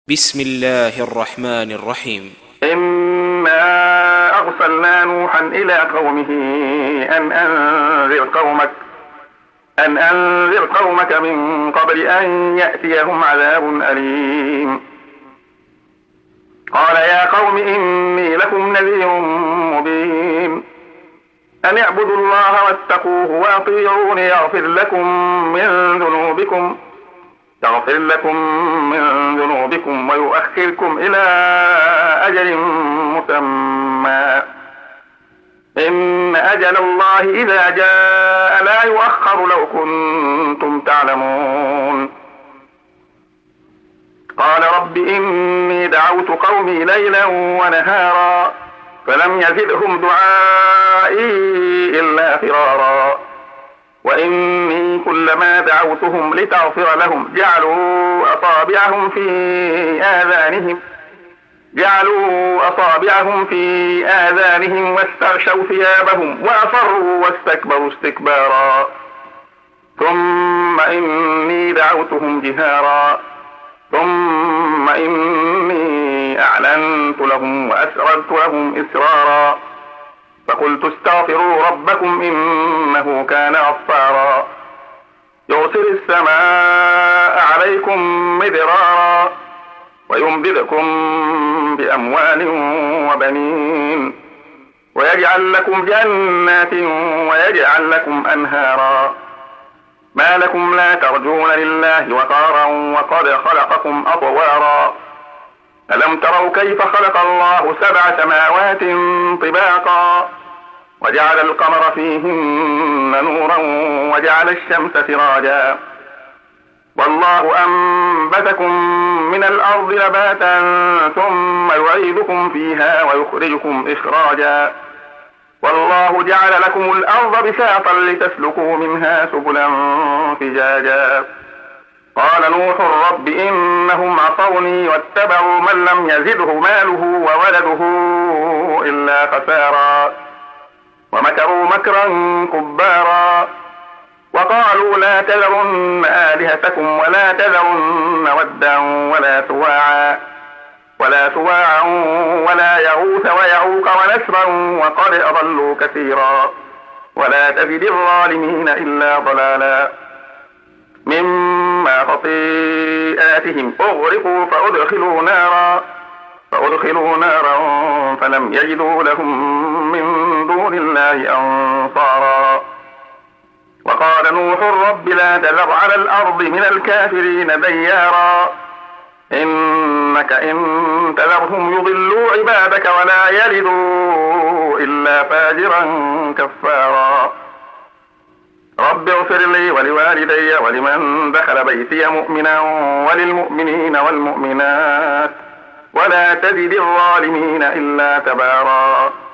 بسم الله الرحمن الرحيم. إنا أرسلنا نوحا إلى قومه أن أنذر قومك من قبل أن يأتيهم عذاب أليم. قال يا قوم إني لكم نذير مبين أن اعبدوا الله واتقوه وأطيعوني يغفر لكم من ذنوبكم ويؤخركم إلى أجل مسمى إن أجل الله إذا جاء لا يؤخر لو كنتم تعلمون. قال رب إني دعوت قومي ليلا ونهارا فلم يزدهم دعائي إلا فرارا وإني كلما دعوتهم لتغفر لهم جعلوا أصابعهم في آذانهم واستغشوا ثيابهم وأصروا واستكبروا استكبارا ثم إني دعوتهم جهارا ثم إني أعلنت لهم وأسررت لهم إسرارا فقلت استغفروا ربكم إنه كان غفارا يرسل السماء عليكم مدرارا ويمددكم بأموال وبنين ويجعل لكم جنات ويجعل لكم أنهارا ما لكم لا ترجون لله وقارا وقد خلقكم أطوارا ألم تروا كيف خلق الله 7 سماوات طباقا وجعل القمر فيهن نورا وجعل الشمس سراجا والله أنبتكم من الأرض نباتا ثم يعيدكم فيها ويخرجكم إخراجا والله جعل لكم الأرض بساطا لتسلكوا منها سبلا فجاجا قال نوح رب إنهم عصوني واتبعوا من لم يزده ماله وولده إلا خسارا ومكروا مكرا كبارا وقالوا لا تذرن آلهتكم ولا تذرن ودا ولا سواعا ولا يغوث ويعوق ونسرا وقد أضلوا كثيرا ولا تزد الظالمين إلا ضلالا مما خطيئاتهم أغرقوا فأدخلوا نارا فلم يجدوا لهم من دون الله أنصارا وقال نوح رب لا تذر على الأرض من الكافرين ديارا إنك إن تذرهم يضلوا عبادك ولا يلدوا إلا فاجرا كفارا رب اغفر لي ولوالدي ولمن دخل بيتي مؤمنا وللمؤمنين والمؤمنات ولا تزد الظالمين إلا تبارا.